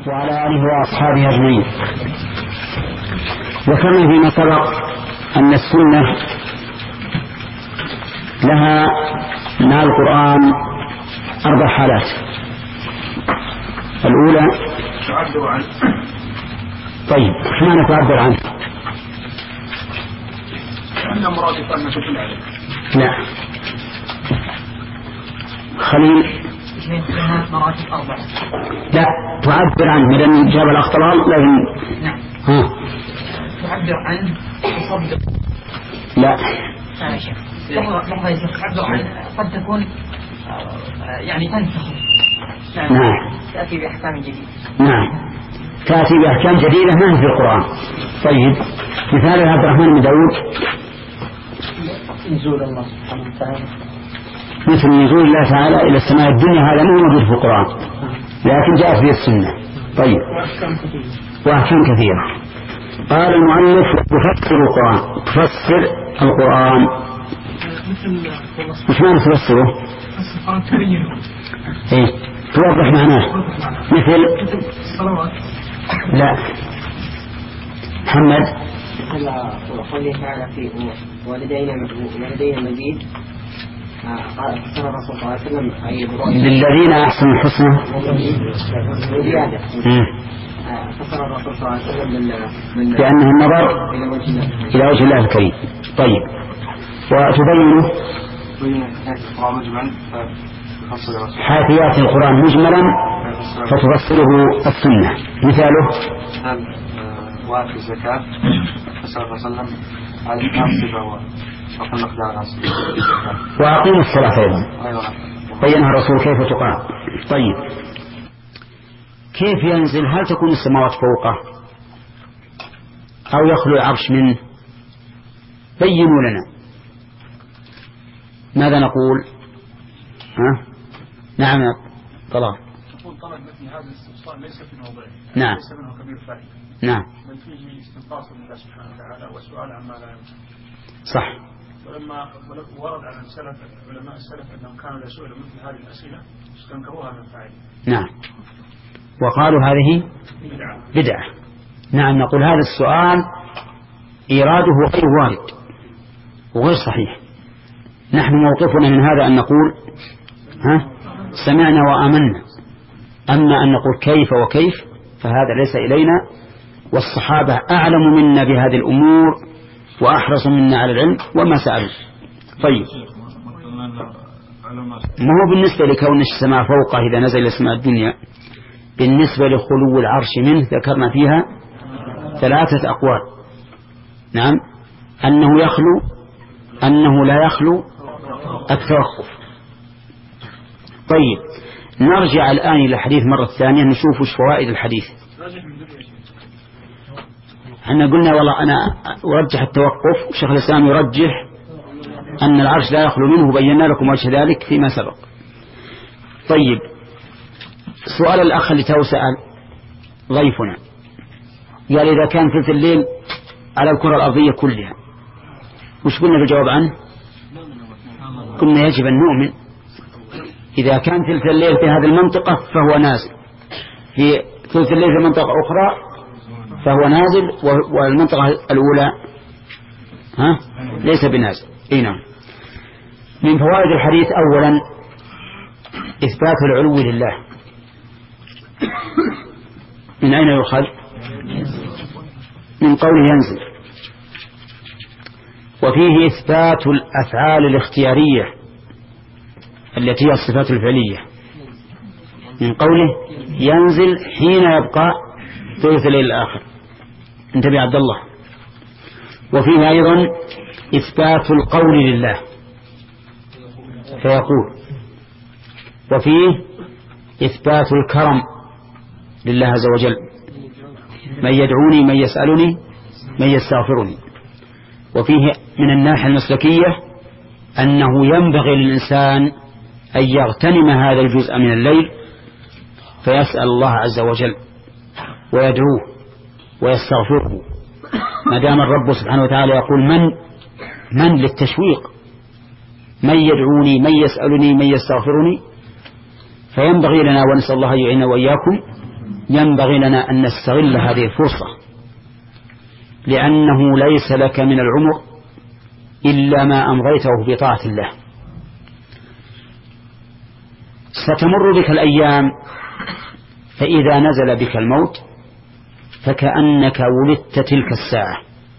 وعلى آله وأصحابه أجمعين. ذكرنا فيما سبق أن السنة لها مع القرآن 4 حالات. الأولى تعبر عنه. طيب ما نتعبر عنه؟ أنه مرادفا ما تدل عليه. لا خليل مراتب 4. لا تعبر عنه لأن جاب الأخطلال لازم. نعم. تعبر عنه تصدق. لا لحظة يا شيخ. تعبر عنه قد تكون يعني تنسخ. نعم. تأتي بأحكام جديدة. نعم تأتي بأحكام جديدة ما هي في القرآن. طيب مثال عبد الرحمن بن داود نزول الله سبحانه وتعالى، مثل نزول الله تعالى إلى السماء الدنيا، هذا مو موجود في القرآن لكن جاءت به السنة. طيب وأحكام كثيرة. قال المؤلف تفسر القرآن. تفسر القرآن مش معنى تفسره؟ إيه توضح معناه. مثل لا محمد وقوله تعالى في ولدينا مزيد. قال الرسول صلى الله عليه وسلم للذين أحسنوا الحسنى وزيادة. فسر الرسول صلى الله عليه وسلم لأنه النظر إلى وجه الله الكريم. طيب وتبين حافيات القرآن مجملا فتفسره السنة. مثاله وآتي الزكاة فسر الله صلى الله عليه وسلم على الأنصبة وقل مقدار الزكاة. وأقيم الصلاة أيضا بينها الرسول كيف تقام. طيب كيف ينزل؟ هل تكون السماوات فوقه أو يخلو العرش منه؟ بينوا لنا ماذا نقول. نعم يا طلال. يقول طلب مثل هذا الاستفسار ليس في موضعه. نعم. ليس منه كبير فائدة. نعم. بل فيه استنقاص من الله سبحانه وتعالى وسؤال عما لا يمكن. صح. ولما ورد على علماء السلف أنهم كانوا يسألون مثل هذه الأسئلة استنكروها من فاعله. نعم. وقالوا هذه بدعة. نعم نقول هذا السؤال إيراده غير وارد وغير صحيح. نحن موقفنا من هذا أن نقول سمعنا وآمنا. أما أن نقول كيف وكيف فهذا ليس إلينا، والصحابة أعلم منا بهذه الأمور وأحرص منا على العلم وما سألوا. طيب ما هو بالنسبة لكون السماء فوقه إذا نزل إلى السماء الدنيا، بالنسبة لخلو العرش منه ذكرنا فيها 3 أقوال. نعم أنه يخلو، أنه لا يخلو، التوقف. طيب نرجع الآن إلى الحديث مرة ثانية نشوف وش فوائد الحديث. احنا قلنا والله أنا أرجح التوقف وشيخ الإسلام يرجح أن العرش لا يخلو منه، بينا لكم وجه ذلك فيما سبق. طيب سؤال الأخ اللي سأل ضيفنا قال إذا كان ثلث الليل على الكرة الأرضية كلها وش قلنا بالجواب عنه؟ قلنا يجب أن نؤمن إذا كان ثلث الليل في هذه المنطقة فهو نازل، في ثلث الليل في منطقة أخرى فهو نازل، والمنطقة الأولى ليس بنازل. نعم. من فوائد الحديث أولا إثبات العلو لله. من أين يؤخذ؟ من قوله ينزل. وفيه إثبات الأفعال الاختيارية التي هي الصفات الفعلية من قوله ينزل حين يبقى ثلث الليل الآخر. انتبه عبد الله. وفيه أيضا إثبات القول لله فيقول. وفيه إثبات الكرم لله عز وجل، من يدعوني من يسألني من يستغفرني. وفيه من الناحية المسلكية أنه ينبغي للإنسان أن يغتنم هذا الجزء من الليل فيسأل الله عز وجل ويدعوه ويستغفره، ما دام الرب سبحانه وتعالى يقول من للتشويق، من يدعوني من يسألني من يستغفرني. فينبغي لنا ونسأل الله أن يعيننا وإياكم ينبغي لنا أن نستغل هذه الفرصة، لأنه ليس لك من العمر إلا ما أمضيته بطاعة الله. ستمر بك الأيام، فإذا نزل بك الموت فكأنك ولدت تلك الساعة،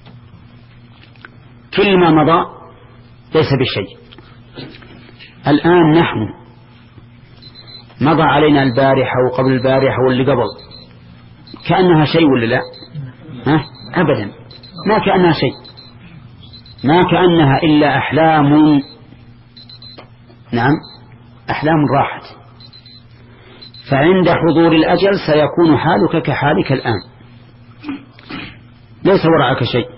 كل ما مضى ليس بشيء. الآن نحن مضى علينا البارحة وقبل البارحة واللي قبل، كأنها شيء ولا لا؟ أبدا، ما كأنها شيء، ما كأنها إلا أحلام، نعم أحلام راحت. فعند حضور الأجل سيكون حالك كحالك الآن، ليس وراءك شيء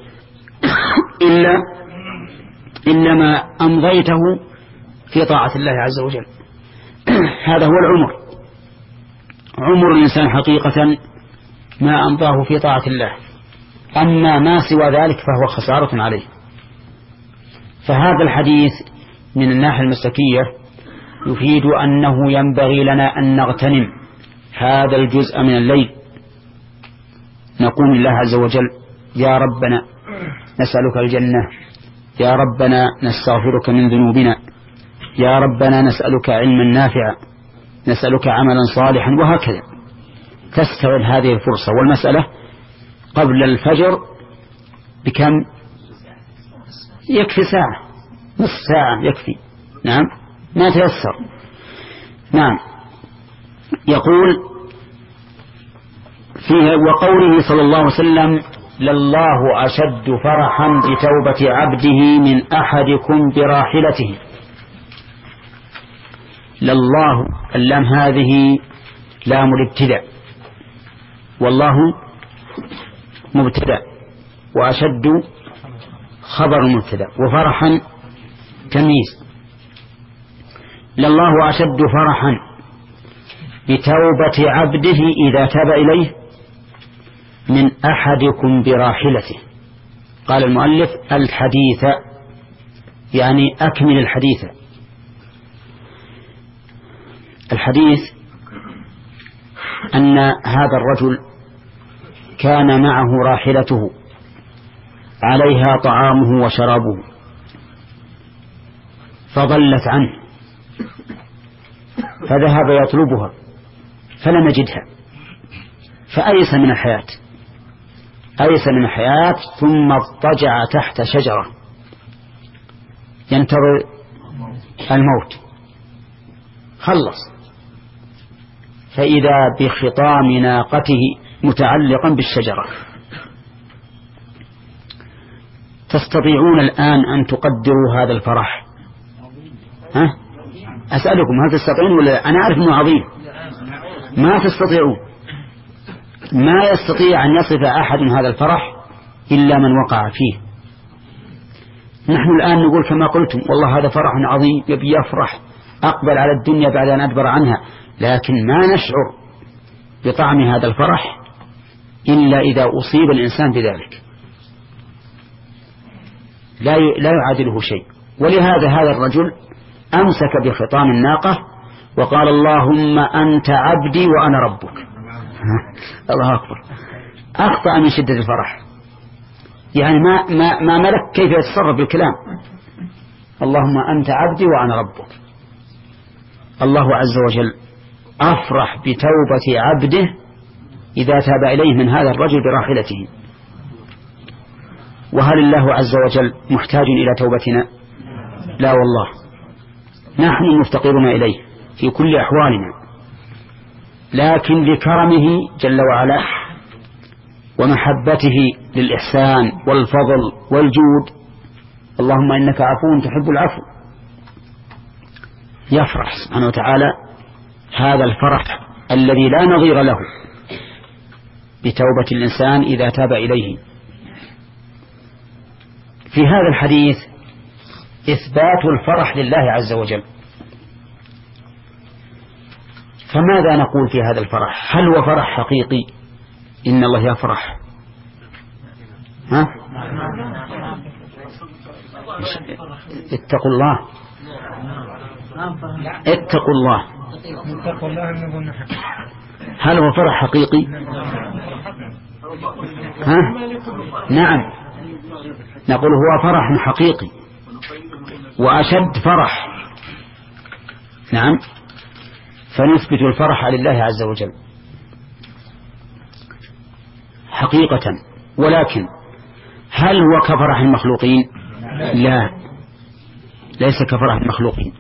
إلا ما أمضيته في طاعة الله عز وجل. هذا هو العمر، عمر الإنسان حقيقة ما أمضاه في طاعة الله، أما ما سوى ذلك فهو خسارة عليه. فهذا الحديث من الناحية المسلكية يفيد أنه ينبغي لنا أن نغتنم هذا الجزء من الليل، نقول لله عز وجل: يا ربنا نسألك الجنة، يا ربنا نستغفرك من ذنوبنا، يا ربنا نسألك علما نافعا، نسألك عملا صالحا، وهكذا. تستغل هذه الفرصة. والمسألة قبل الفجر بكم؟ يكفي ساعة، نصف ساعة يكفي، نعم ما تيسر. نعم. يقول فيه: وقوله صلى الله عليه وسلم: لله أشد فرحا بتوبة عبده من أحدكم براحلته. لله، اللام هذه لام الابتداء، والله مبتدأ، وأشد خبر مبتدأ، وفرحا تمييز. لله أشد فرحا بتوبة عبده إذا تاب إليه من أحدكم براحلته. قال المؤلف: الحديث، يعني أكمل الحديث. الحديث أن هذا الرجل كان معه راحلته عليها طعامه وشرابه، فضلت عنه، فذهب يطلبها فلم يجدها، فأيس من الحياة، أيس من الحياة، ثم اضطجع تحت شجرة ينتظر الموت. خلص، فإذا بخطام ناقته متعلقا بالشجرة. تستطيعون الآن أن تقدروا هذا الفرح؟ أسألكم هل تستطيعون ولا لا؟ أنا أعرف أنه عظيم، ما تستطيعون. ما يستطيع أن يصف أحد هذا الفرح إلا من وقع فيه. نحن الآن نقول كما قلتم: والله هذا فرح عظيم، يبي يفرح، أقبل على الدنيا بعد أن أدبر عنها، لكن ما نشعر بطعم هذا الفرح إلا إذا أصيب الإنسان بذلك، لا يعادله شيء. ولهذا هذا الرجل أمسك بخطام الناقة وقال: اللهم أنت عبدي وأنا ربك. الله أكبر. أخطأ من شدة الفرح، يعني ما ملك كيف يتصرف بالكلام. اللهم أنت عبدي وأنا ربك. الله عز وجل أفرح بتوبة عبده إذا تاب إليه من هذا الرجل براحلته. وهل الله عز وجل محتاج إلى توبتنا؟ لا والله، نحن مفتقرون إليه في كل أحوالنا، لكن لكرمه جل وعلا ومحبته للإحسان والفضل والجود، اللهم إنك عفو تحب العفو، يفرح سبحانه وتعالى هذا الفرح الذي لا نظير له بتوبة الإنسان إذا تاب إليه. في هذا الحديث إثبات الفرح لله عز وجل. فماذا نقول في هذا الفرح؟ هل هو فرح حقيقي إن الله يفرح؟ اتقوا الله، اتقوا الله. هل هو فرح حقيقي؟ ها؟ نعم، نقول هو فرح حقيقي وأشد فرح. نعم، فنثبت الفرح لله عز وجل حقيقة. ولكن هل هو كفرح المخلوقين؟ لا، ليس كفرح المخلوقين.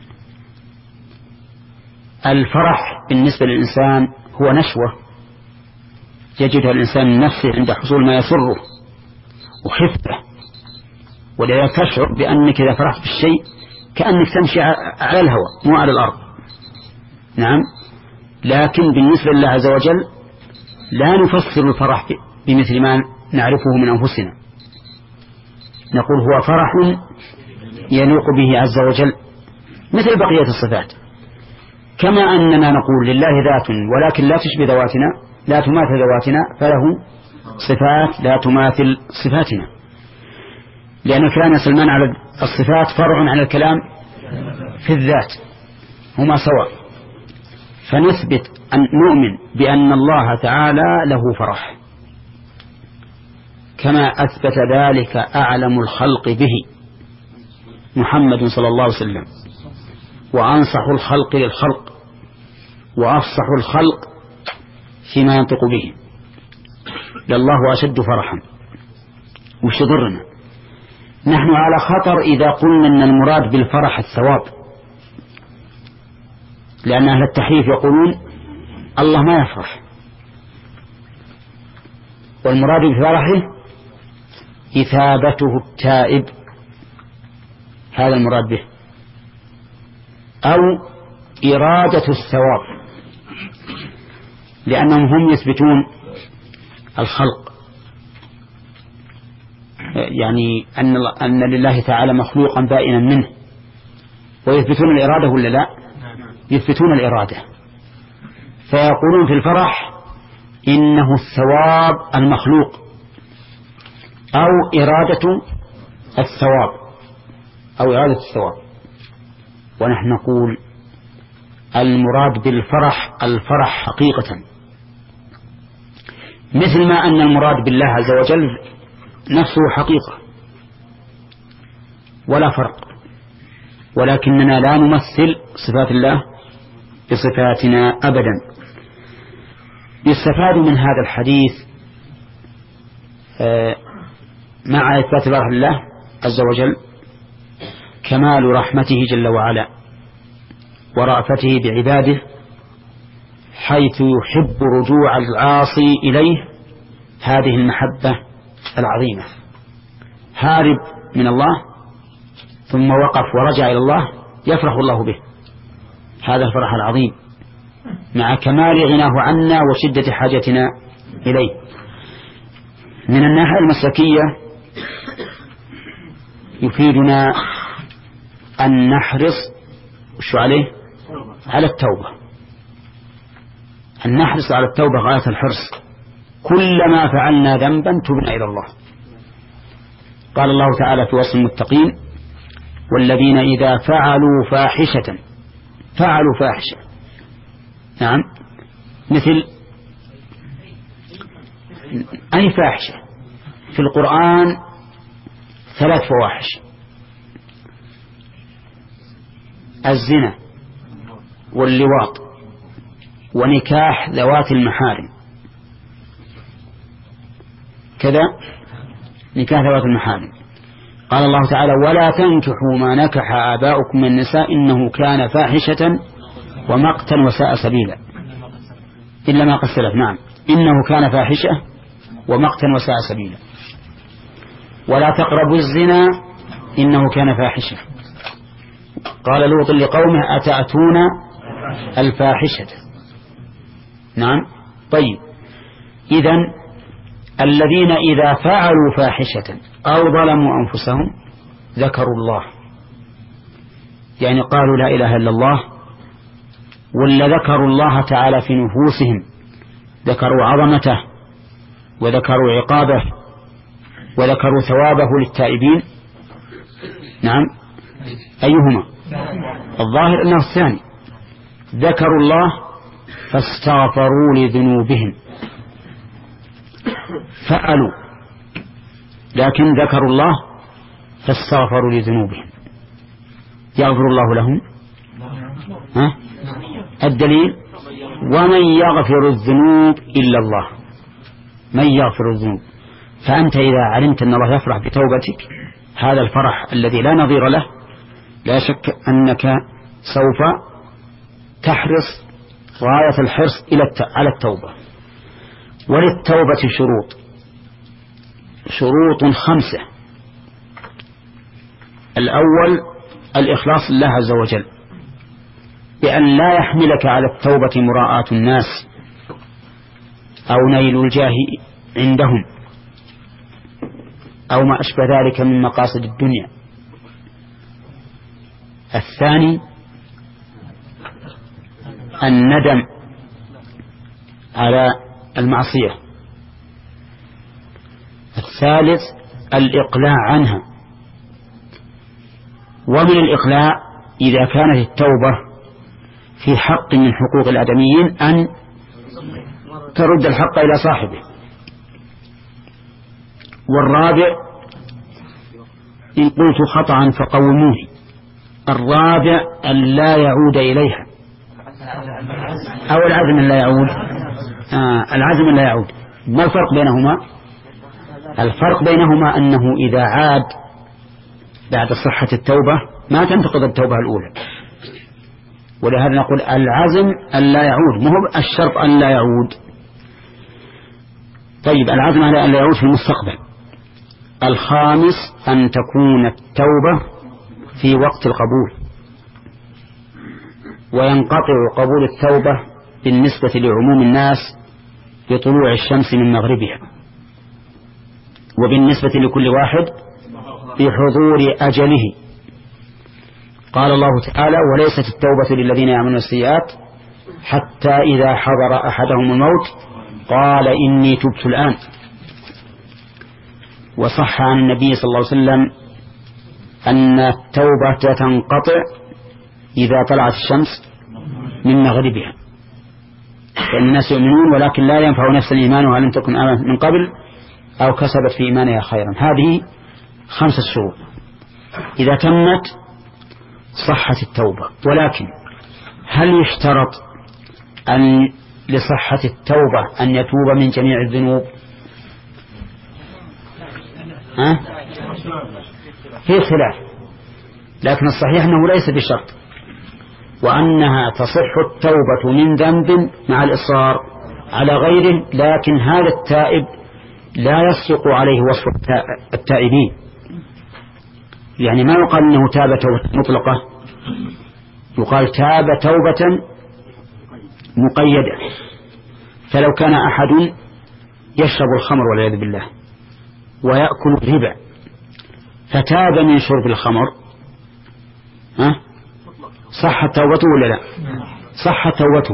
الفرح بالنسبة للإنسان هو نشوة يجدها الإنسان نفسه عند حصول ما يسره وحفظه، ولذا تشعر بأنك إذا فرحت بالشيء كأنك تمشي على الهواء مو على الأرض. نعم، لكن بالنسبة لله عز وجل لا نفسر الفرح بمثل ما نعرفه من أنفسنا، نقول هو فرح يليق به عز وجل مثل بقية الصفات، كما أننا نقول لله ذات ولكن لا تشبه ذواتنا، لا تماثل ذواتنا، فله صفات لا تماثل صفاتنا، لأن كلام سلمان على الصفات فرع عن الكلام في الذات، هما سواء. فنثبت أن نؤمن بأن الله تعالى له فرح كما أثبت ذلك أعلم الخلق به محمد صلى الله عليه وسلم، وأنصح الخلق للخلق وأفصح الخلق فيما ينطق به، لله أشد فرحا. وش ضرنا؟ نحن على خطر إذا قلنا أن المراد بالفرح الثواب، لأن أهل التحريف يقولون الله ما يفرح، والمراد بفرحه إثابته التائب، هذا المراد به، أو إرادة الثواب، لأنهم هم يثبتون الخلق، يعني أن لله تعالى مخلوقا بائنا منه، ويثبتون الإرادة ولا لا؟ يثبتون الإرادة، فيقولون في الفرح إنه الثواب المخلوق أو إرادة الثواب، أو إرادة الثواب. ونحن نقول المراد بالفرح الفرح حقيقة، مثل ما أن المراد بالله عز وجل نفسه حقيقة ولا فرق، ولكننا لا نمثل صفات الله بصفاتنا أبدا. يستفاد من هذا الحديث مع إثبات الله لله عز وجل كمال رحمته جل وعلا ورأفته بعباده، حيث يحب رجوع العاصي إليه هذه المحبة العظيمة، هارب من الله ثم وقف ورجع إلى الله يفرح الله به، هذا الفرح العظيم مع كمال غناه عنا وشدة حاجتنا إليه. من الناحية المسلكية يفيدنا أن نحرص على التوبة، أن نحرص على التوبة غاية الحرص، كلما فعلنا ذنبا تبنا إلى الله. قال الله تعالى في وصف المتقين: والذين إذا فعلوا فاحشة. نعم، مثل أي فاحشة في القرآن 3 فواحش: الزنا واللواط ونكاح ذوات المحارم. كذا نكاح ذوات المحارم. قال الله تعالى: ولا تنكحوا ما نكح آباؤكم من النساء إنه كان فاحشة ومقتا وساء سبيلا إلا ما قد سلف. نعم، إنه كان فاحشة ومقتا وساء سبيلا. ولا تقربوا الزنا إنه كان فاحشة. قال لوط لقومه: أتأتون الفاحشة. نعم. طيب، إذن الذين إذا فعلوا فاحشة أو ظلموا أنفسهم ذكروا الله، يعني قالوا لا إله إلا الله، ولا ذكروا الله تعالى في نفوسهم، ذكروا عظمته وذكروا عقابه وذكروا ثوابه للتائبين. نعم، أيهما؟ الظاهر أنه الثاني، ذكروا الله فاستغفروا لذنوبهم فعلوا، لكن ذكروا الله فاستغفروا لذنوبهم يغفر الله لهم. الدليل ومن يغفر الذنوب إلا الله، من يغفر الذنوب. فأنت إذا علمت أن الله يفرح بتوبتك هذا الفرح الذي لا نظير له، لا شك أنك سوف تحرص غاية الحرص على التوبة. وللتوبة شروط 5. الأول الإخلاص لله عز وجل، بأن لا يحملك على التوبة مراءة الناس أو نيل الجاه عندهم أو ما أشبه ذلك من مقاصد الدنيا. الثاني الندم على المعصية. الثالث الإقلاع عنها. ومن الإقلاع إذا كانت التوبة في حق من حقوق الآدميين أن ترد الحق إلى صاحبه. والرابع إن قلت خطأ فقوموني، الرابع أن لا يعود إليها، أو العزم لا يعود. العزم لا يعود. ما الفرق بينهما؟ الفرق بينهما أنه إذا عاد بعد صحة التوبة ما تنتقض التوبة الأولى، ولهذا نقول العزم أن لا يعود، مو الشرط أن لا يعود. طيب العزم على أن لا يعود في المستقبل. الخامس أن تكون التوبة في وقت القبول، وينقطع قبول التوبة بالنسبة لعموم الناس بطلوع الشمس من مغربها، وبالنسبة لكل واحد بحضور أجله. قال الله تعالى وليست التوبة للذين يعملون السيئات حتى إذا حضر أحدهم الموت قال إني تبت الآن. وصح عن النبي صلى الله عليه وسلم أن التوبة تنقطع إذا طلعت الشمس من مغربها، فإن الناس يؤمنون ولكن لا ينفع نفس إيمانها لم تكن آمنت من قبل أو كسبت في إيمانها خيرا. هذه 5 شروط إذا تمت صحة التوبة. ولكن هل يشترط أن لصحة التوبة أن يتوب من جميع الذنوب؟ في خلاف، لكن الصحيح أنه ليس بشرط، وأنها تصح التوبة من ذنب مع الإصرار على غيره، لكن هذا التائب لا يصدق عليه وصف التائبين. يعني ما يقال أنه تاب توبة مطلقة، يقال تاب توبة مقيدة. فلو كان أحد يشرب الخمر والعياذ بالله ويأكل الربا فتاب من شرب الخمر صحت توبته ولا لا؟ صحت توبته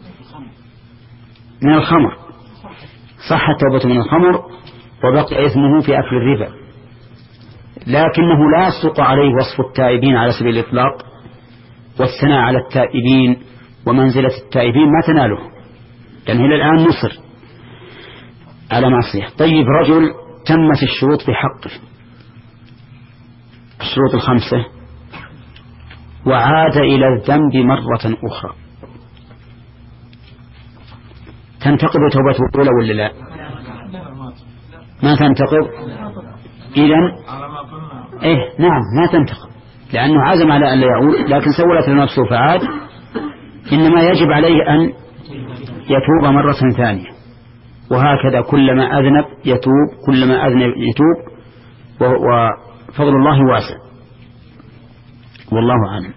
من الخمر، صحت توبته من الخمر وبقي إثمه في أكل الربا، لكنه لا يصدق عليه وصف التائبين على سبيل الإطلاق، والثناء على التائبين ومنزلة التائبين ما تناله، لأنه إلى الآن مصر على معصية. طيب رجل تمت الشروط في حقه، الشروط 5، وعاد إلى الذنب مرة أخرى، تنتقض توبته الأولى ولا لا؟ ما تنتقض. إذن نعم ما تنتقض، لأنه عزم على أن لا يعود لكن سولت لنفسه فعاد. إنما يجب عليه أن يتوب مرة ثانية، وهكذا كلما أذنب يتوب، كلما أذنب يتوب، وفضل الله واسع والله أعلم.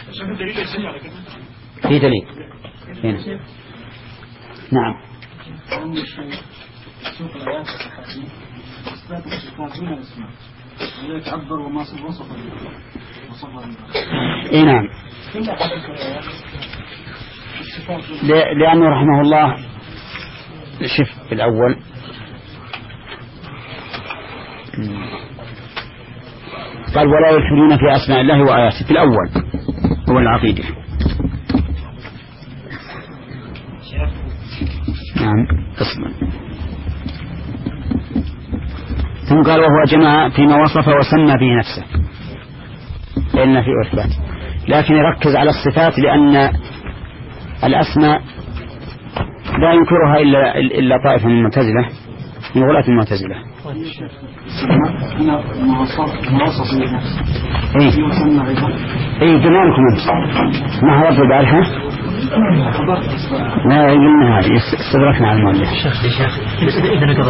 في دليل هنا. نعم. نعم، لأنه رحمه الله شف في الأول قال ولا يلحدون في أسماء الله وآياته، في الأول هو العقيدة. نعم قسما. ثم قال وهو جمع فيما وصف وسمى به نفسه إلا في إثبات، لكن يركز على الصفات لأن الأسماء لا ينكرها إلا طائفة من المعتزلة من غلاة المعتزلة. اي جمالكم انت ما حضرت البارحة؟ لا قلنا هذه استدركنا على المؤلف. إذا نقض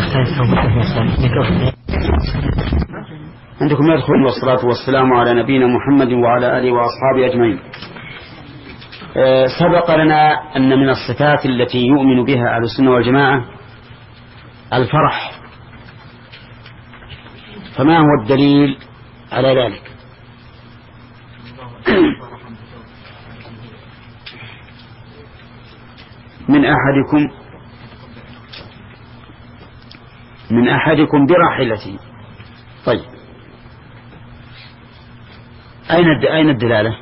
عندكم يدخل والصلاة والسلام على نبينا محمد وعلى آله وأصحابه أجمعين. سبق لنا أن من الصفات التي يؤمن بها أهل السنة والجماعة الفرح، فما هو الدليل على ذلك؟ من أحدكم براحلته. طيب أين الدلالة؟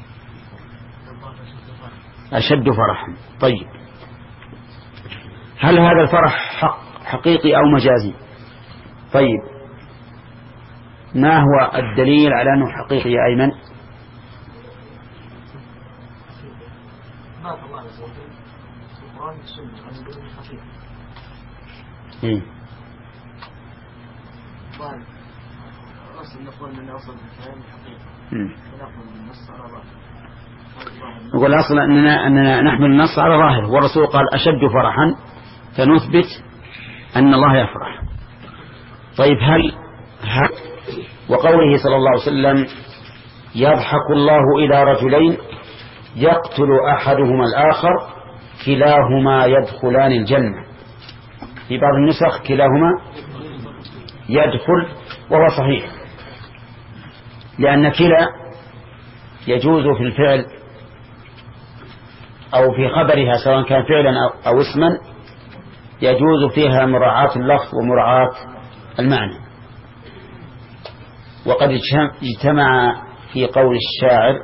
أشد فرحا. طيب هل هذا الفرح حقيقي أو مجازي؟ طيب ما هو الدليل على أنه حقيقي يا أيمن؟ نقول أصلا أننا نحمل النص على ظاهر، والرسول قال أشد فرحا فنثبت أن الله يفرح. طيب هل وقوله صلى الله عليه وسلم يضحك الله إلى رجلين يقتل أحدهما الآخر كلاهما يدخلان الجنة، في بعض النسخ كلاهما يدخل، وهو صحيح، لأن كلا يجوز في الفعل أو في خبرها سواء كان فعلا أو اسما، يجوز فيها مراعاة اللفظ ومراعاة المعنى. وقد اجتمع في قول الشاعر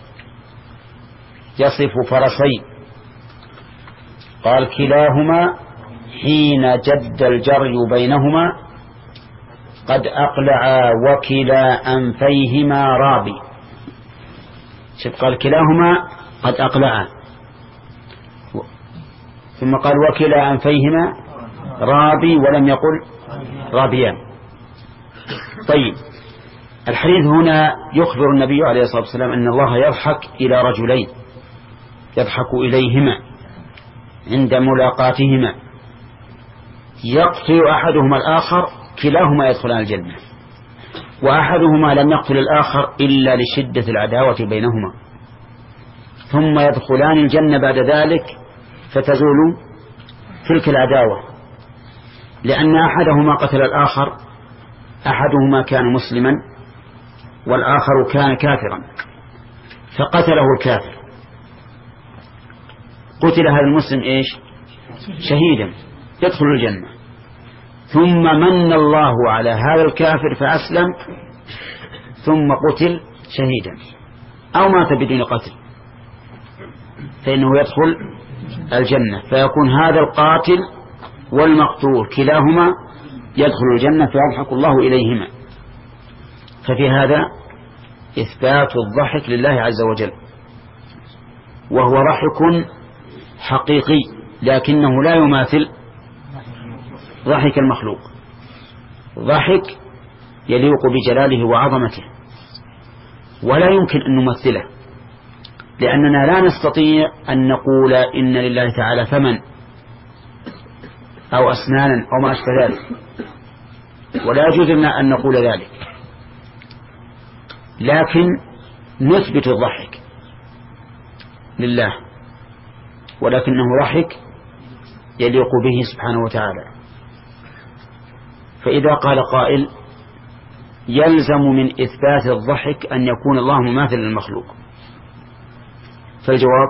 يصف فرسين قال كلاهما حين جد الجري بينهما قد أقلعا وكلا أنفيهما رابي. شوف قال كلاهما قد أقلعا، ثم قال وكلا أنفيهما رابي ولم يقل رابيان. طيب الحديث هنا يخبر النبي عليه الصلاة والسلام أن الله يضحك إلى رجلين يضحك إليهما عند ملاقاتهما يقتل أحدهما الآخر كلاهما يدخلان الجنة، وأحدهما لم يقتل الآخر إلا لشدة العداوة بينهما، ثم يدخلان الجنة بعد ذلك فتزول تلك العداوة، لأن أحدهما قتل الآخر، أحدهما كان مسلما والآخر كان كافرا فقتله الكافر، قتل هذا المسلم إيش؟ شهيدا يدخل الجنة، ثم من الله على هذا الكافر فأسلم ثم قتل شهيدا أو مات بدون قتل فإنه يدخل الجنة، فيكون هذا القاتل والمقتول كلاهما يدخل الجنة فيضحك الله إليهما. ففي هذا إثبات الضحك لله عز وجل، وهو ضحك حقيقي لكنه لا يماثل ضحك المخلوق، ضحك يليق بجلاله وعظمته ولا يمكن أن نمثله، لأننا لا نستطيع أن نقول إن لله تعالى فمن أو أسنانا أو ما أشبه ذلك، ولا يجوز لنا أن نقول ذلك، لكن نثبت الضحك لله ولكنه ضحك يليق به سبحانه وتعالى. فإذا قال قائل يلزم من إثبات الضحك أن يكون الله مماثل للمخلوق، فالجواب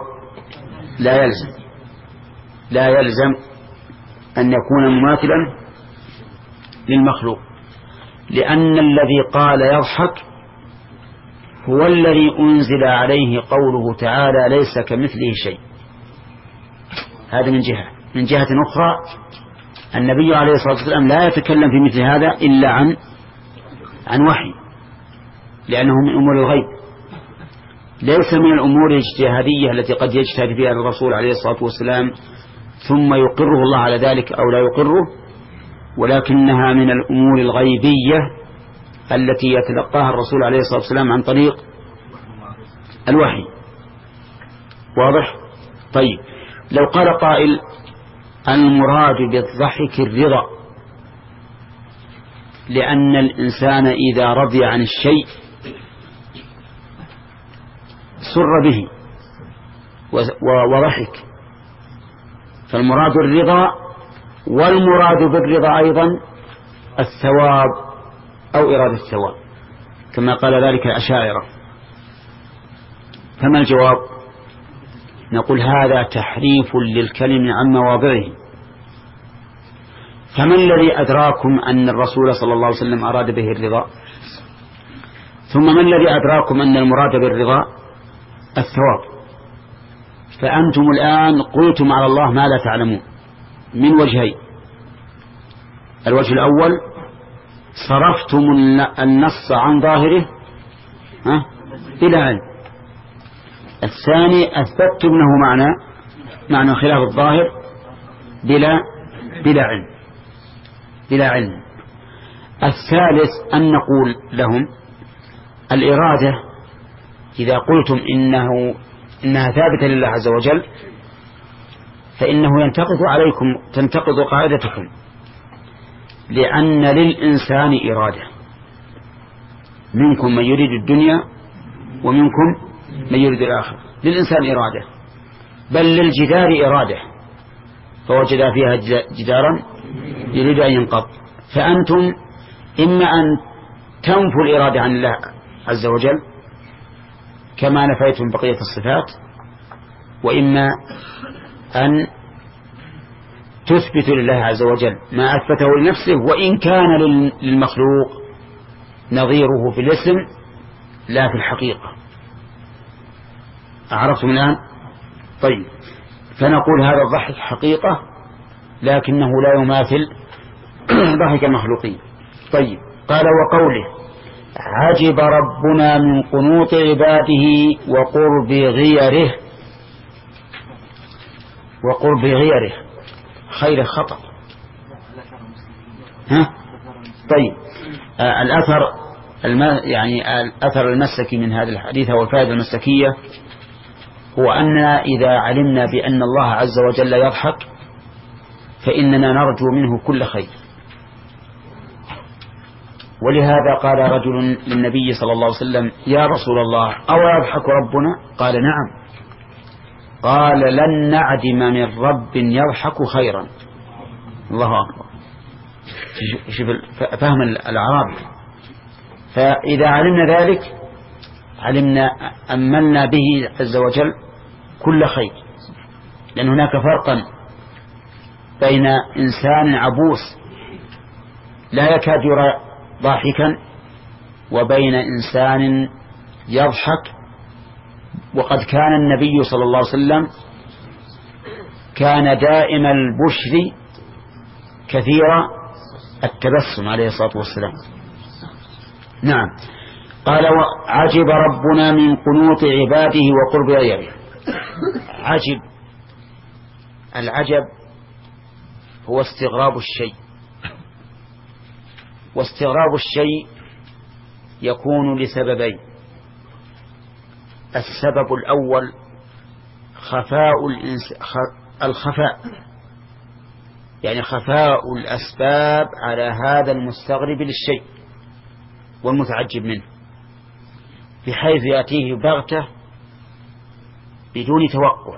لا يلزم أن يكون مماثلا للمخلوق، لأن الذي قال يضحك هو الذي أنزل عليه قوله تعالى ليس كمثله شيء، هذا من جهة. من جهة أخرى النبي عليه الصلاة والسلام لا يتكلم في مثل هذا إلا عن وحي، لأنه من أمور الغيب، ليس من الأمور الاجتهادية التي قد يجتهد فيها الرسول عليه الصلاة والسلام ثم يقره الله على ذلك أو لا يقره، ولكنها من الأمور الغيبية التي يتلقاها الرسول عليه الصلاة والسلام عن طريق الوحي. واضح؟ طيب، لو قال قائل المراد بالضحك الرضا، لأن الإنسان إذا رضي عن الشيء سر به وضحك، فالمراد الرضا، والمراد بالرضا أيضا الثواب أو إرادة الثواب كما قال ذلك الأشاعرة. فما الجواب؟ نقول هذا تحريف للكلم عن مواضعه. فما الذي أدراكم أن الرسول صلى الله عليه وسلم أراد به الرضا؟ ثم ما الذي أدراكم أن المراد بالرضا الثواب؟ فأنتم الآن قلتم على الله ما لا تعلمون من وجهين. الوجه الأول صرفتم النص عن ظاهره إلى علم. الثاني أثبتم له معنى خلاف الظاهر بلا علم. الثالث أن نقول لهم الإرادة إذا قلتم إنها ثابتة لله عز وجل فإنه تنتقض قاعدتكم، لأن للإنسان إرادة، منكم من يريد الدنيا ومنكم من يريد الآخرة. للإنسان إرادة، بل للجدار إرادة، فوجد فيها جدارا يريد أن ينقض. فأنتم إما أن تنفوا الإرادة عن الله عز وجل كما نفيتم بقية الصفات، وإما أن تثبتوا لله عز وجل ما أثبته لنفسه وإن كان للمخلوق نظيره في الاسم لا في الحقيقة. أعرفتم الآن؟ طيب، فنقول هذا الضحك حقيقة لكنه لا يماثل ضحك المخلوقين. طيب، قال وقوله عجب ربنا من قنوط عباده وقرب غيره خير خطأ. طيب، الأثر المسلكي من هذا الحديث هو الفائدة المسلكية، هو أننا إذا علمنا بأن الله عز وجل يضحك فإننا نرجو منه كل خير. ولهذا قال رجل للنبي صلى الله عليه وسلم يا رسول الله أو يضحك ربنا؟ قال نعم. قال لن نعدم من رب يضحك خيرا. الله أكبر، شوف فهم الأعراب. فإذا علمنا ذلك أملنا به عز وجل كل خير، لأن هناك فرقا بين إنسان عبوس لا يكاد يرى ضاحكا وبين إنسان يضحك. وقد كان النبي صلى الله عليه وسلم كان دائم البشر كثير التبسم عليه الصلاة والسلام. نعم، قال عجب ربنا من قنوط عباده وقرب غيره. العجب هو استغراب الشيء، واستغراب الشيء يكون لسببين. السبب الأول الخفاء، يعني خفاء الأسباب على هذا المستغرب للشيء والمتعجب منه، بحيث يأتيه بغتة بدون توقع.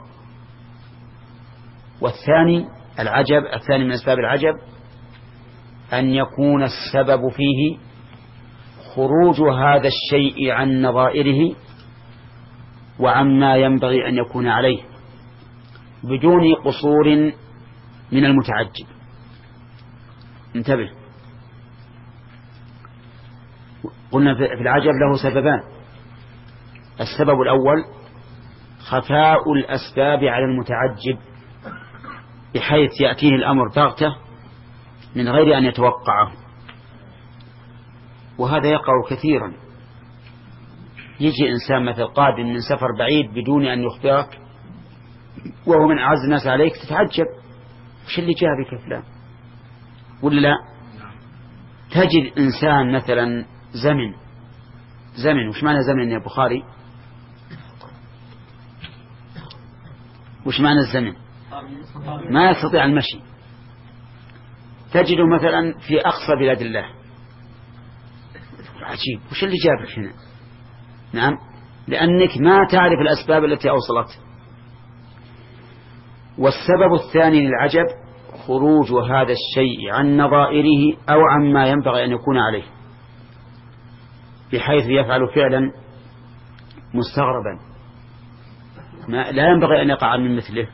والثاني الثاني من أسباب العجب أن يكون السبب فيه خروج هذا الشيء عن نظائره وعما ينبغي أن يكون عليه بدون قصور من المتعجب. انتبه، قلنا في العجب له سببان. السبب الأول خفاء الأسباب على المتعجب، بحيث يأتيه الأمر بغتة من غير أن يتوقعه. وهذا يقع كثيرا. يجي إنسان مثل قادم من سفر بعيد بدون أن يخبرك وهو من أعز الناس عليك، تتعجب وش اللي جابك يا فلان ولا لا. تجد إنسان مثلا زمن وش معنى زمن يا بخاري؟ وش معنى الزمن؟ ما يستطيع المشي. تجده مثلا في أقصى بلاد الله. عجيب وش اللي جابك هنا؟ نعم، لأنك ما تعرف الأسباب التي أوصلت. والسبب الثاني للعجب خروج هذا الشيء عن نظائره أو عما ينبغي أن يكون عليه، بحيث يفعل فعلا مستغربا لا ينبغي أن يقع من مثله.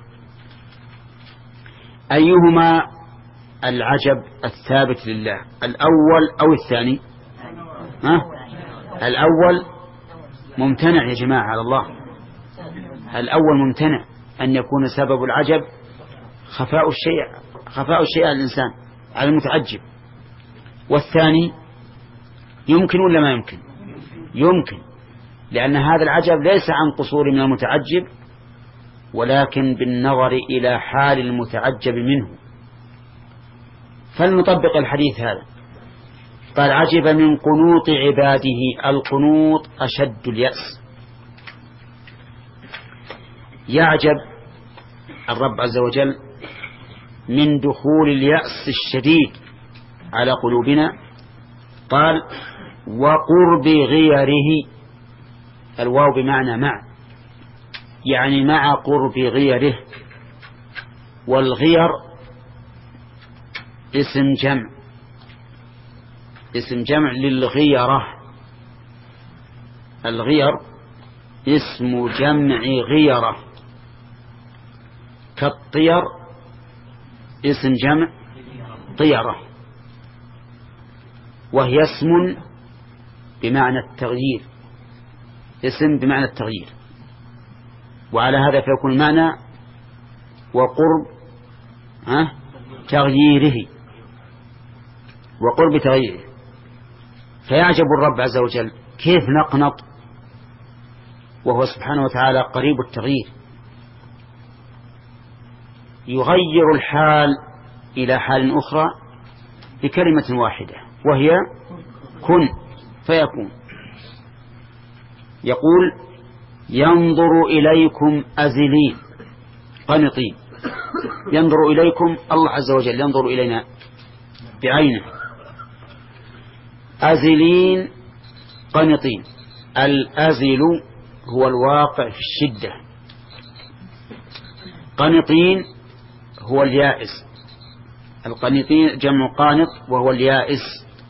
أيهما العجب الثابت لله، الأول أو الثاني؟ الأول ممتنع يا جماعة على الله. الأول ممتنع أن يكون سبب العجب خفاء الشيء على الإنسان على المتعجب. والثاني يمكن ولا ما يمكن؟ يمكن، لأن هذا العجب ليس عن قصور من المتعجب، ولكن بالنظر إلى حال المتعجب منه. فلنطبق الحديث هذا. قال عجب من قنوط عباده. القنوط أشد اليأس. يعجب الرب عز وجل من دخول اليأس الشديد على قلوبنا. قال وقرب غيره. الواو بمعنى مع، يعني مع قرب غيره. والغير اسم جمع للغيرة. الغير اسم جمع غيرة، كالطير اسم جمع طيرة، وهي اسم بمعنى التغيير، اسم بمعنى التغيير. وعلى هذا فيكون المعنى وقرب تغييره، وقرب تغييره. فيعجب الرب عز وجل كيف نقنط وهو سبحانه وتعالى قريب التغيير، يغير الحال إلى حال أخرى بكلمة واحدة وهي كن فيكون. يقول ينظر إليكم أزلين قنطين. ينظر إليكم الله عز وجل، ينظر إلينا بعينه. أزلين قنطين. الأزل هو الواقع في الشدة، قنطين هو اليائس. القنطين جمع قانط وهو اليائس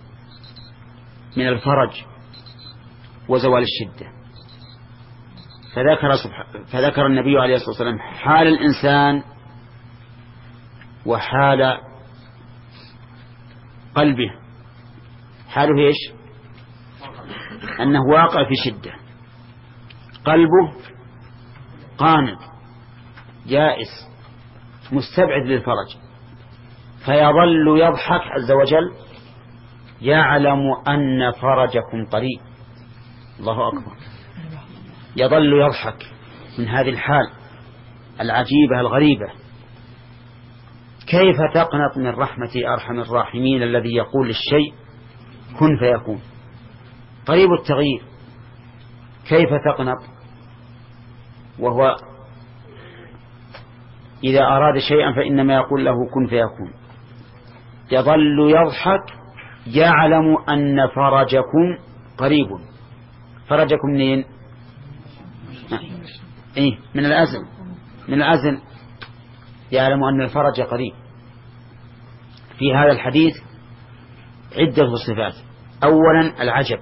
من الفرج وزوال الشدة. فذكر النبي عليه الصلاة والسلام حال الإنسان وحال قلبه. حاله إيش؟ أنه واقع في شدة، قلبه قانط يائس مستبعد للفرج، فيظل يضحك عز وجل يعلم أن فرجكم قريب. الله أكبر. يظل يضحك من هذه الحال العجيبة الغريبة. كيف تقنط من رحمة أرحم الراحمين الذي يقول للشيء كن فيكون، قريب التغيير؟ كيف تقنط وهو إذا أراد شيئا فإنما يقول له كن فيكون؟ يظل يضحك يعلم أن فرجكم قريب. فرجكم منين؟ من الأزل. من الأزل يعلم أن الفرج قريب. في هذا الحديث عدة صفات. أولا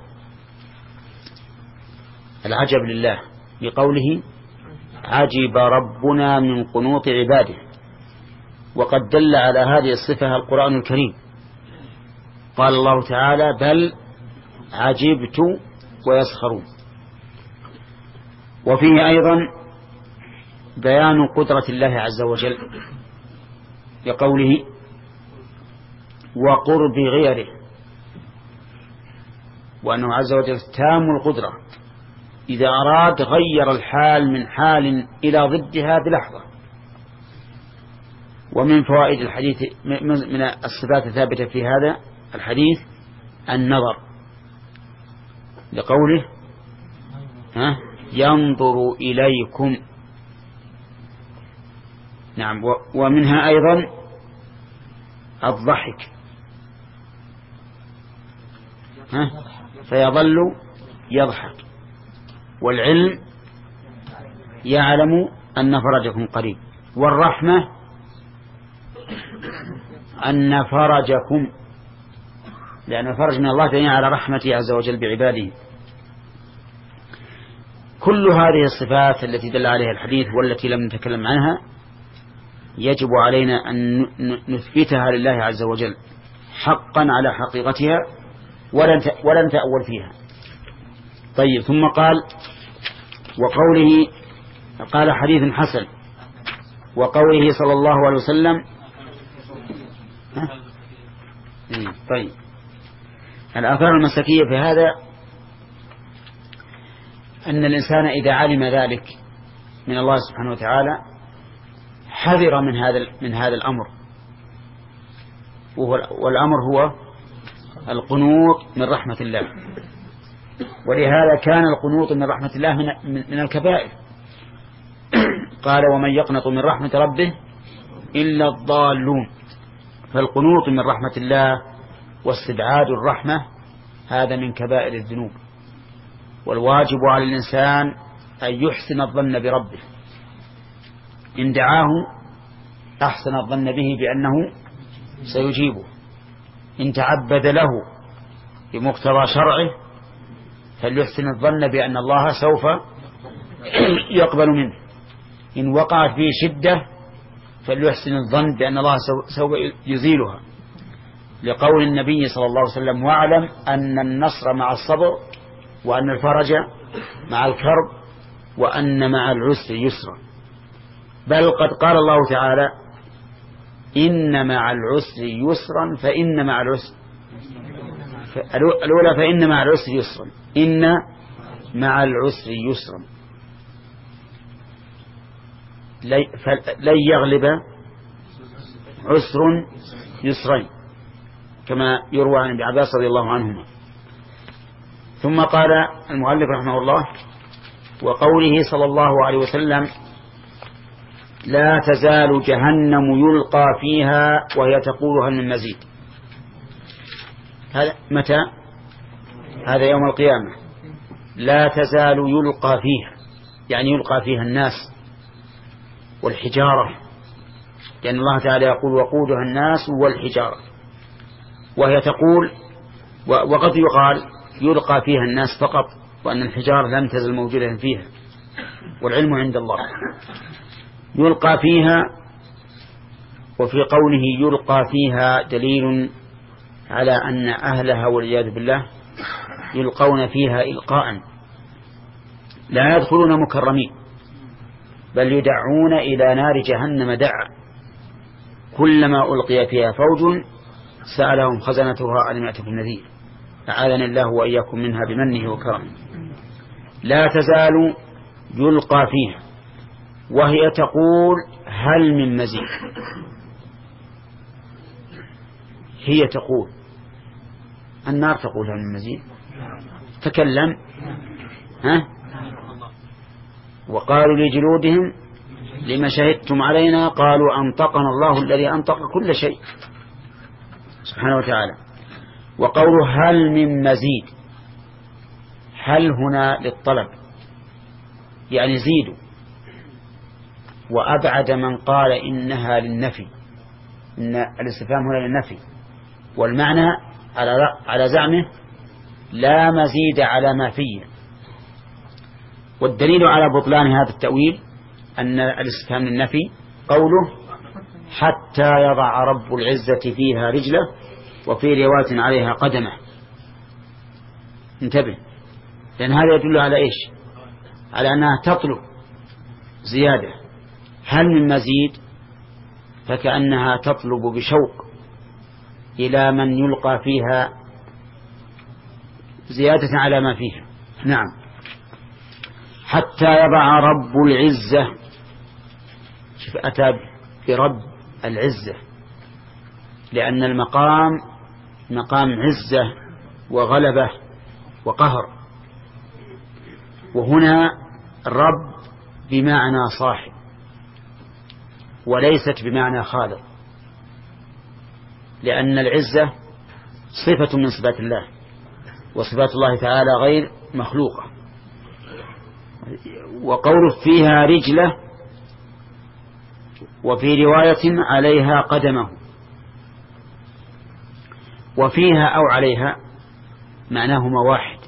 العجب لله بقوله عجب ربنا من قنوط عباده. وقد دل على هذه الصفة القرآن الكريم. قال الله تعالى بل عجبت ويسخرون. وفيه أيضا بيان قدرة الله عز وجل لقوله وقرب غيره، وأنه عز وجل تام القدرة إذا أراد غير الحال من حال إلى ضدها بلحظة. ومن فوائد الحديث من الصفات الثابتة في هذا الحديث النظر، لقوله ينظر إليكم. نعم. ومنها أيضا الضحك، فيظل يضحك. والعلم يعلم أن فرجكم قريب. والرحمة أن فرجكم، لأن الفرج من الله دليل على رحمته عز وجل بعباده. كل هذه الصفات التي دل عليها الحديث والتي لم نتكلم عنها يجب علينا أن نثبتها لله عز وجل حقا على حقيقتها ولن تأول فيها. طيب، ثم قال وقوله، قال حديث حسن، وقوله صلى الله عليه وسلم. طيب، الآثار المسكية في هذا أن الإنسان إذا علم ذلك من الله سبحانه وتعالى حذر من هذا الأمر، والأمر هو القنوط من رحمة الله. ولهذا كان القنوط من رحمة الله من الكبائر. قال ومن يقنط من رحمة ربه إلا الضالون. فالقنوط من رحمة الله واستبعاد الرحمة هذا من كبائر الذنوب، والواجب على الإنسان أن يحسن الظن بربه. إن دعاه أحسن الظن به بأنه سيجيبه، إن تعبد له بمقتضى شرعه فليحسن الظن بأن الله سوف يقبل منه، إن وقعت فيه شدة فليحسن الظن بأن الله سوف يزيلها، لقول النبي صلى الله عليه وسلم واعلم أن النصر مع الصبر، وأن الفرج مع الكرب، وأن مع العسر يسرا. بل قد قال الله تعالى إن مع العسر يسرا، فإن مع العسر الأولى فإن مع العسر يسرا، إن مع العسر يسرا، لن يغلب عسر يسرين كما يروى عن ابن عباس رضي الله عنهما. ثم قال المؤلف رحمه الله وقوله صلى الله عليه وسلم لا تزال جهنم يلقى فيها وهي تقول هل من مزيد. هذا متى؟ هذا يوم القيامة. لا تزال يلقى فيها، يعني يلقى فيها الناس والحجارة، لأن الله تعالى يقول وقودها الناس والحجارة، وهي تقول وقد يقال يلقى فيها الناس فقط، وأن الحجارة لم تزل موجودة فيها، والعلم عند الله. يلقى فيها، وفي قوله يلقى فيها دليل على أن أهلها والعياذ بالله يلقون فيها إلقاء، لا يدخلون مكرمين، بل يدعون إلى نار جهنم دعا، كلما ألقي فيها فوج سألهم خزنتها ألم يأتكم نذير، أعاذنا الله وإياكم منها بمنه وكرمه. لا تزال يلقى فيها وهي تقول هل من مزيد. هي تقول، النار تقول هل من مزيد. تكلم وقالوا لجلودهم لما شهدتم علينا قالوا أنطقنا الله الذي أنطق كل شيء سبحانه وتعالى. وقوله هل من مزيد، هل هنا للطلب يعني زيدوا، وأبعد من قال إنها للنفي، إن الاستفهام هنا للنفي، والمعنى على زعمه لا مزيد على ما فيه. والدليل على بطلان هذا التأويل أن الاستفهام للنفي قوله حتى يضع رب العزة فيها رجله، وفي رواية عليها قدمه. انتبه، لأن هذا يدل على إيش؟ على أنها تطلب زيادة. هل من مزيد فكأنها تطلب بشوق إلى من يلقى فيها زيادة على ما فيها. نعم. حتى يضع رب العزة، أتى برب العزة لأن المقام مقام عزة وغلبة وقهر، وهنا رب بمعنى صاحب وليست بمعنى خالق، لأن العزة صفة من صفات الله، وصفات الله تعالى غير مخلوقة. وقوله فيها رجلة، وفي رواية عليها قدمه، وفيها أو عليها معناهما واحد،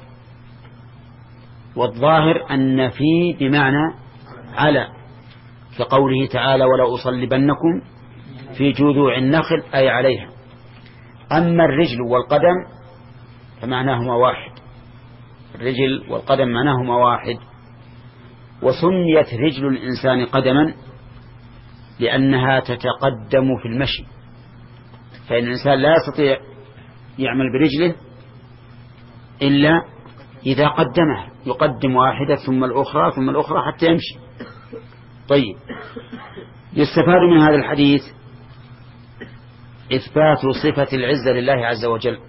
والظاهر أن في بمعنى على، كقوله تعالى ولا أصلبنكم في جذوع النخل أي عليها. أما الرجل والقدم فمعناهما واحد، الرجل والقدم معناهما واحد. وسميت رجل الإنسان قدما لأنها تتقدم في المشي، فإن الإنسان لا يستطيع يعمل برجله إلا إذا قدمها، يقدم واحدة ثم الأخرى ثم الأخرى حتى يمشي. طيب، يستفاد من هذا الحديث إثبات صفة العزة لله عز وجل.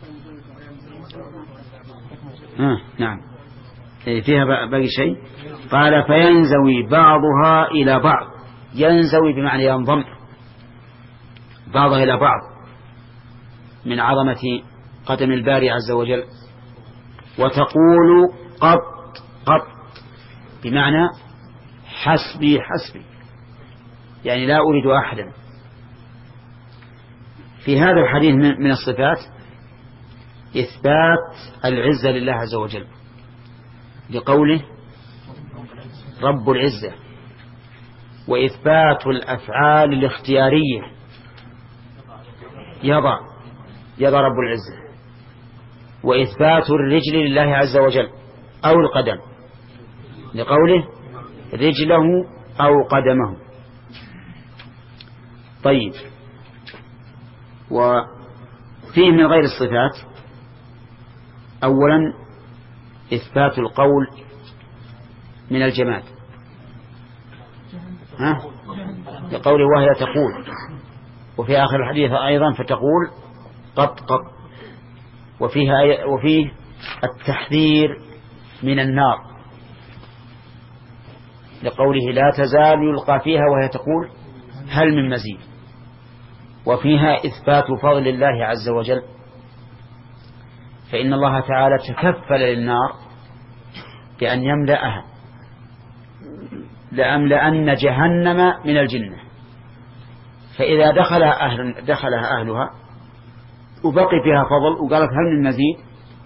نعم، فيها باقي شيء. قال فينزوي بعضها إلى بعض، ينزوي بمعنى ينضم بعضها إلى بعض من عظمة قدم الباري عز وجل. وتقول قط قط بمعنى حسبي حسبي، يعني لا أريد أحدا. في هذا الحديث من الصفات إثبات العزة لله عز وجل لقوله رب العزة، وإثبات الأفعال الاختيارية يضع رب العزة، وإثبات الرجل لله عز وجل أو القدم لقوله رجله أو قدمه. طيب، وفيه من غير الصفات أولا إثبات القول من الجماد لقوله وهي تقول، وفي آخر الحديث أيضا فتقول قط قط. وفيه التحذير من النار لقوله لا تزال يلقى فيها وهي تقول هل من مزيد. وفيها إثبات فضل الله عز وجل، فإن الله تعالى تكفل للنار بأن يملأها، لأملأن جهنم من الجنة، فإذا دخلها أهلها وبقي فيها فضل وقالت هل من مزيد،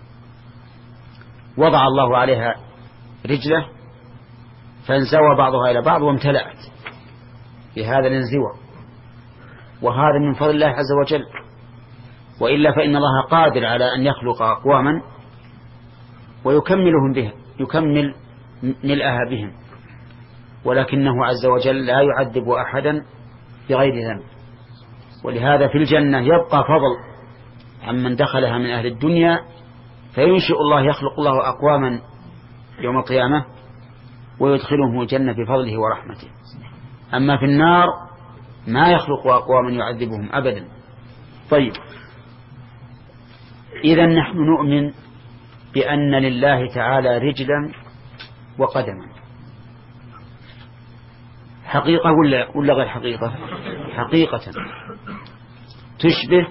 وضع الله عليها رجله فانزوى بعضها إلى بعض وامتلأت بهذا الانزوى، وهذا من فضل الله عز وجل. وإلا فإن الله قادر على أن يخلق أقواما ويكملهم بها، يكمل ملأها بهم، ولكنه عز وجل لا يعذب أحدا بغير ذنب. ولهذا في الجنة يبقى فضل عمن دخلها من أهل الدنيا، فينشئ الله يخلق الله أقواما يوم القيامة ويدخلهم الجنة بفضله ورحمته. أما في النار ما يخلق أقواما يعذبهم أبدا. طيب، إذا نحن نؤمن بأن لله تعالى رجلا وقدما، حقيقة ولا غير حقيقة؟ حقيقة تشبه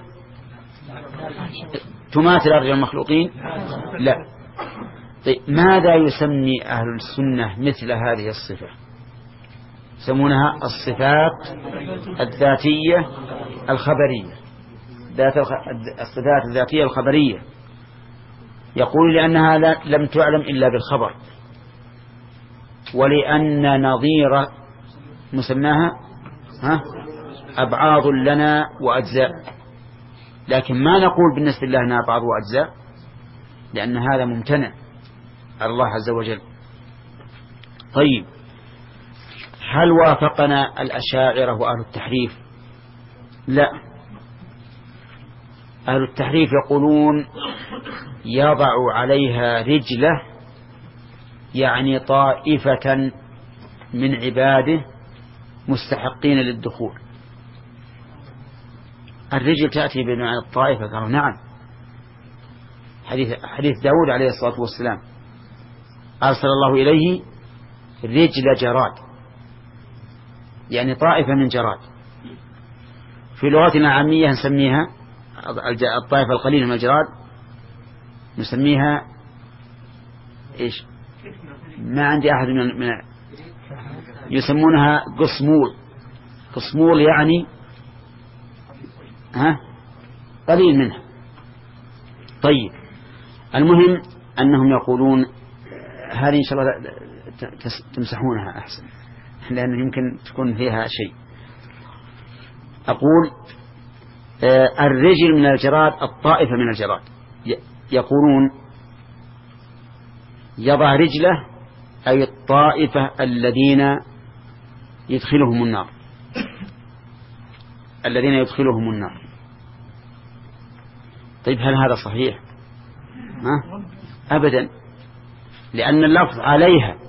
تماثل أرجل المخلوقين؟ لا. طيب، ماذا يسمي أهل السنة مثل هذه الصفة؟ يسمونها الصفات الذاتية الخبرية، الصفات الذاتية الخبرية. يقول لأنها لم تعلم إلا بالخبر، ولأن نظير مسماها أبعاض لنا وأجزاء، لكن ما نقول بالنسبة لله أنها أبعاض وأجزاء، لأن هذا ممتنع على الله عز وجل. طيب، هل وافقنا الأشاعرة وأهل التحريف لا، أهل التحريف يقولون يضع عليها رجله، يعني طائفة من عباده مستحقين للدخول. الرجل تأتي بمعنى الطائفة، قالوا نعم، حديث داود عليه الصلاة والسلام أرسل الله إليه رجل جراد، يعني طائفة من جراد. في لغتنا العامية نسميها الطائفة القليلة من الجراد نسميها إيش؟ ما عندي أحد من يسمونها قصمول. قصمول يعني قليل منها. طيب، المهم أنهم يقولون هذه إن شاء الله تمسحونها أحسن، لأن يمكن تكون فيها شيء. أقول الرجل من الجراد، الطائفة من الجراد، يقولون يضع رجله أي الطائفة الذين يدخلهم النار، الذين يدخلهم النار. طيب هل هذا صحيح؟ أبدا، لأن اللفظ عليها